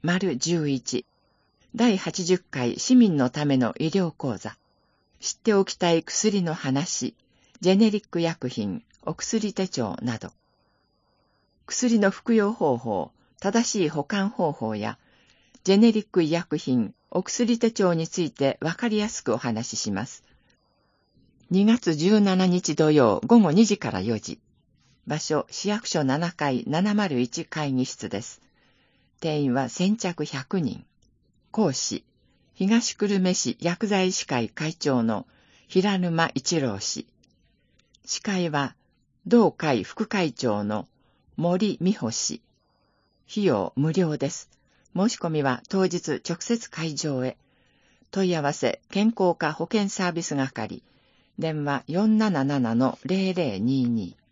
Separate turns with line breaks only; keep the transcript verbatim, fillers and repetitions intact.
丸じゅういちだいはちじゅっかい市民のための医療講座、知っておきたい薬の話、ジェネリック薬品、お薬手帳など、薬の服用方法、正しい保管方法や、ジェネリック医薬品、お薬手帳についてわかりやすくお話しします。にがつじゅうしちにち土曜ごごにじからよじ。場所、市役所ななかいななまるいち会議室です。定員は先着ひゃくにん。講師、東久留米市薬剤師会会長の平沼一郎氏。司会は、同会副会長の森美穂氏。費用無料です。申し込みは当日直接会場へ。問い合わせ、健康課保健サービス係。電話 よんなななのゼロゼロにーにー。